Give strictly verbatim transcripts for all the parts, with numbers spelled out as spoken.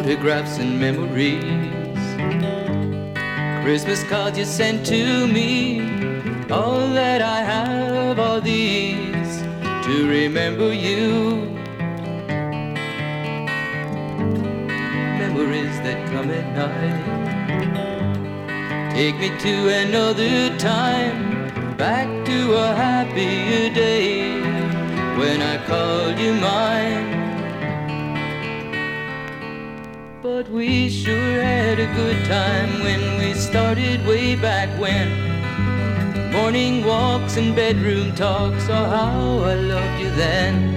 photographs and memories, Christmas cards you sent to me. All that I have are these to remember you. Memories that come at night take me to another time, back to a happier day when I called you mine. But we sure had a good time when we started way back when. Morning walks and bedroom talks, oh how I loved you then.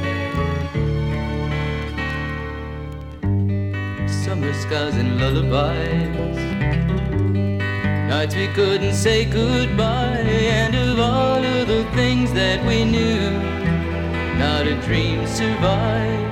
Summer skies and lullabies, nights we couldn't say goodbye, and of all of the things that we knew, not a dream survived.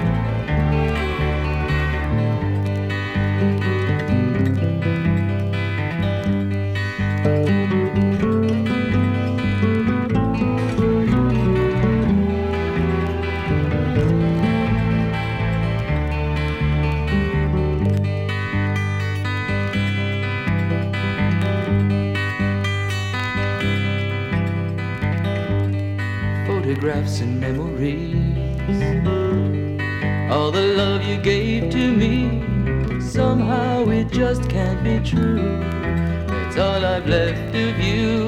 Photographs and memories, all the love you gave to me, somehow it just can't be true. That's all I've left of you.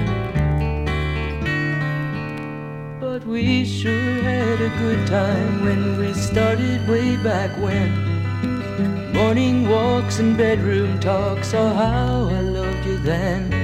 But we sure had a good time when we started way back when. Morning walks and bedroom talks, oh how I loved you then.